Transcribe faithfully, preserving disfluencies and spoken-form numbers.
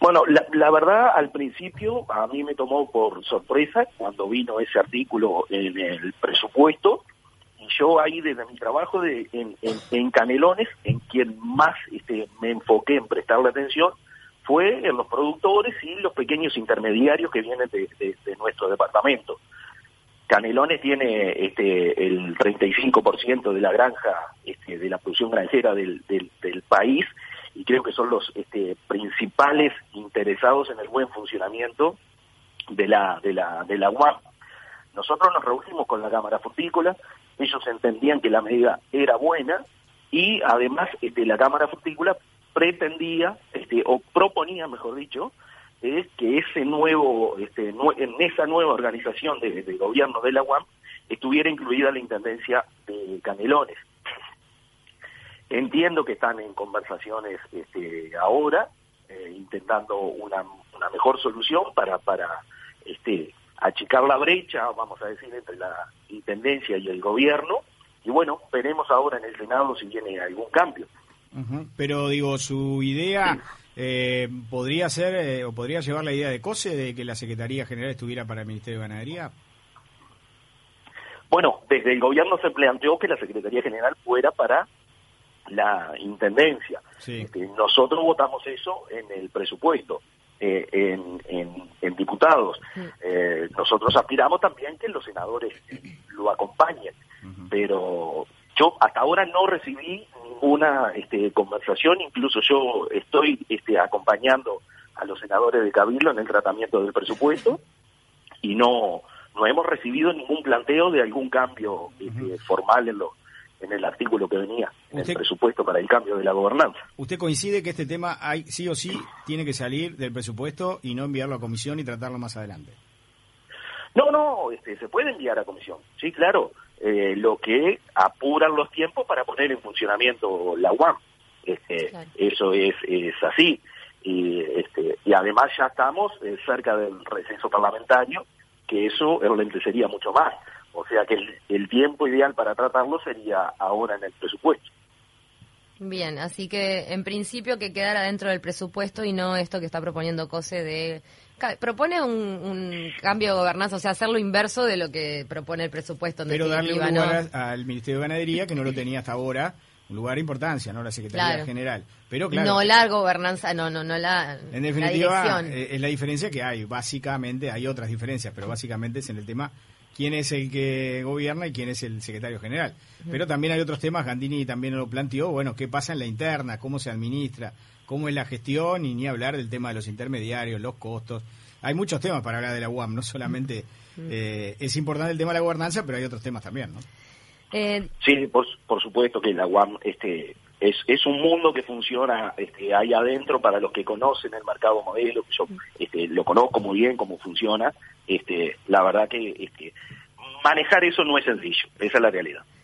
Bueno, la, la verdad, al principio a mí me tomó por sorpresa cuando vino ese artículo en el presupuesto, y yo ahí desde mi trabajo de, en, en, en Canelones, en quien más este, me enfoqué en prestarle atención, fue en los productores y los pequeños intermediarios que vienen de, de, de nuestro departamento. Canelones tiene este, el treinta y cinco por ciento de la granja, este, de la producción granjera del, del, del país, y creo que son los este, principales interesados en el buen funcionamiento de la de la de la U A M. Nosotros nos reunimos con la Cámara Frutícola, ellos entendían que la medida era buena, y además este, la Cámara Frutícola pretendía, este, o proponía, mejor dicho, es que ese nuevo, este, nue en esa nueva organización de, de gobierno de la U A M estuviera incluida la Intendencia de Canelones. Entiendo que están en conversaciones este, ahora, eh, intentando una, una mejor solución para, para este, achicar la brecha, vamos a decir, entre la Intendencia y el gobierno, y bueno, veremos ahora en el Senado si viene algún cambio. Uh-huh. Pero digo, su idea... Sí. Eh, ¿Podría ser eh, o podría llevar la idea de COSE de que la Secretaría General estuviera para el Ministerio de Ganadería? Bueno, desde el gobierno se planteó que la Secretaría General fuera para la Intendencia. Sí. Este, nosotros votamos eso en el presupuesto, eh, en, en, en diputados. Sí. Eh, nosotros aspiramos también que los senadores lo acompañen, uh-huh. pero yo hasta ahora no recibí ninguna este, conversación, incluso yo estoy este, acompañando a los senadores de Cabildo en el tratamiento del presupuesto, y no no hemos recibido ningún planteo de algún cambio este, uh-huh. formal en, lo, en el artículo que venía en ¿Usted, el presupuesto para el cambio de la gobernanza. ¿Usted coincide que este tema hay sí o sí tiene que salir del presupuesto y no enviarlo a comisión y tratarlo más adelante? No, no, este, se puede enviar a comisión, sí, claro. Eh, lo que apuran los tiempos para poner en funcionamiento la U A M. Este, claro. Eso es, es así. Y, este, y además ya estamos eh, cerca del receso parlamentario, que eso enlentecería mucho más. O sea que el, el tiempo ideal para tratarlo sería ahora en el presupuesto. Bien, así que en principio que quedara dentro del presupuesto y no esto que está proponiendo COSE de... Propone un, un cambio de gobernanza, o sea, hacer lo inverso de lo que propone el presupuesto. En Pero darle un lugar ¿no? al Ministerio de Ganadería, que no lo tenía hasta ahora, un lugar de importancia, ¿no? La Secretaría claro. General. Pero claro, no la gobernanza, no, no, no la en definitiva, la eh, es la diferencia que hay. Básicamente, hay otras diferencias, pero básicamente es en el tema quién es el que gobierna y quién es el secretario general. Uh-huh. Pero también hay otros temas, Gandini también lo planteó, bueno, qué pasa en la interna, cómo se administra, cómo es la gestión, y ni hablar del tema de los intermediarios, los costos. Hay muchos temas para hablar de la U A M, no solamente eh, es importante el tema de la gobernanza, pero hay otros temas también, ¿no? Eh... Sí, por, por supuesto que la U A M este, es, es un mundo que funciona este, ahí adentro para los que conocen el mercado modelo, que yo este, lo conozco muy bien cómo funciona. Este, la verdad que este, manejar eso no es sencillo, esa es la realidad.